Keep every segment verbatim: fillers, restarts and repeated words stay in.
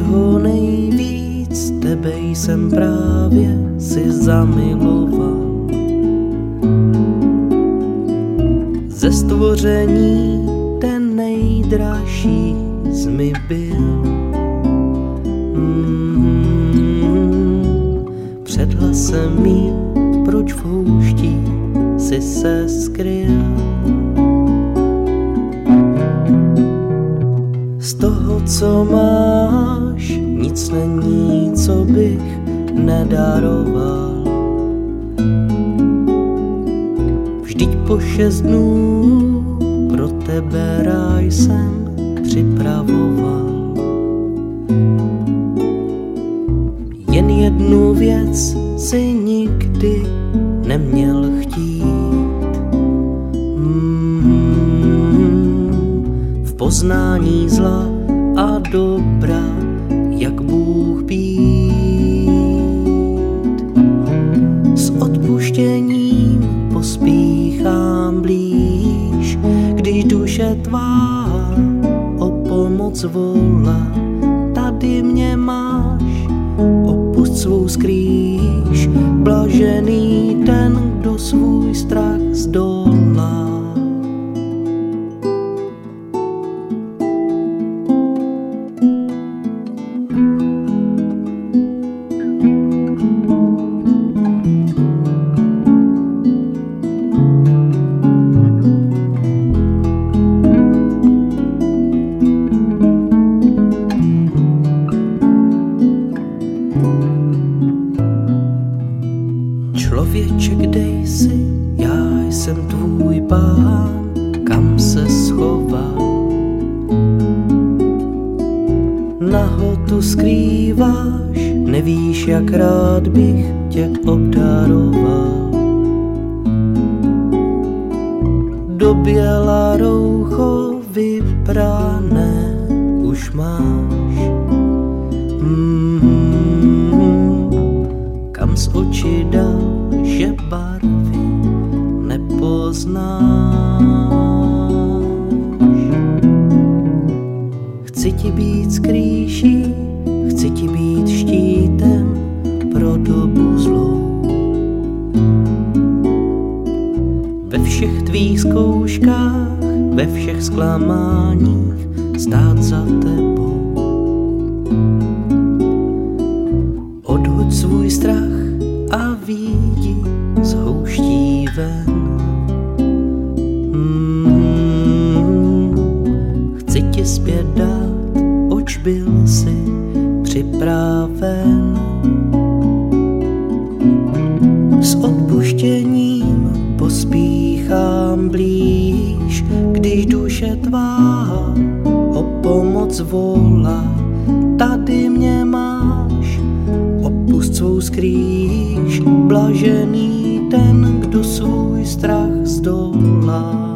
všeho nejvíc tebe jsem právě si zamiloval. Ze stvoření ten nejdražší jsi mi byl. Mm, před hlasem mým, proč v houští si se skryl. Z toho, co máš, nic není, co bych nedaroval. Vždyť po šest dnů pro tebe ráj jsem připravoval. Jen jednu věc si nikdy neměl chtít. Mm, v poznání zla a dobra, jak Bůh být. S odpuštěním pospíchám blíž, když duše tvá o pomoc volá. Tady mě máš, opusť svou skrýš, blažený ten, kdo svůj strach zdolá. Člověče, kde jsi, já jsem tvůj pán, kam se schoval. Nahotu skrýváš, nevíš, jak rád bych tě obdaroval. Do běla roucho vyprané už máš. Mm-hmm. Kam z očí dal, že barvy nepoznáš. Chci ti být skrýší, chci ti být štítem pro dobu zlou. Ve všech tvých zkouškách, ve všech zklamáních stát za tebou. Odhoď svůj strach a výjdi z houští ven. Mm, chci ti zpět dát, oč byl jsi připraven. S odpuštěním pospíchám blíž, když duše tvá o pomoc volá. Tady mě máš, opusť svou skrýš, blažený ten, kdo svůj strach zdolá.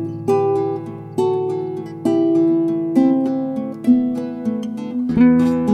thank you